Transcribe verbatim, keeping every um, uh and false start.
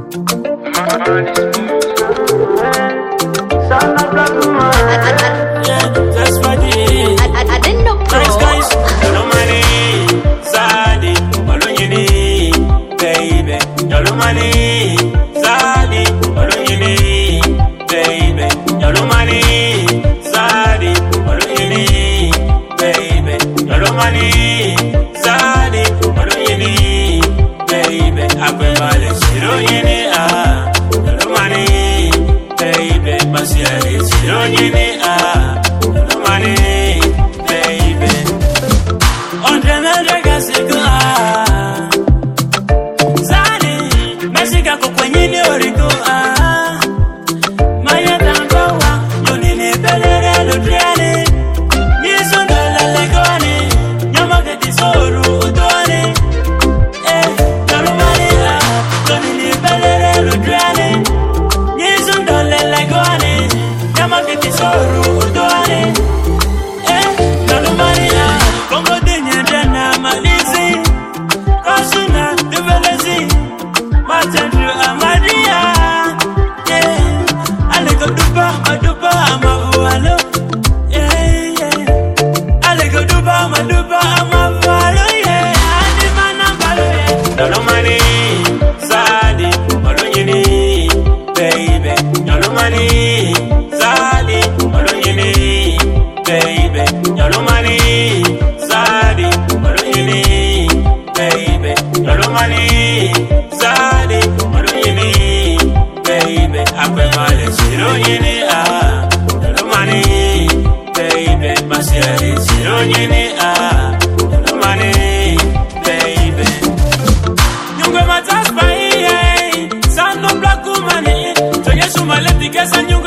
That's what it is. I, I, I didn't know. Nice guys, no money, Zadi, all you need, baby. No money, Zadi, all you need, baby. No money, Zadi, all you need, baby. No money, Zadi, all you need, baby. I pay my zero in it, ah. No money, baby. Masia is zero in it, ah. Money, baby. On the Mexico, Zani, Mexico, Coquini, Orico, ah, Maya Tangoa, Yonini, Pelere, Lutriani, Nison de la Legoni, Yamaka Tisoro, Udoni, eh, Yalomania, Yonini, Pelere, Lutriani, Nison de la Legoni, Yamaka Tisoro, Udoni. Yes, and you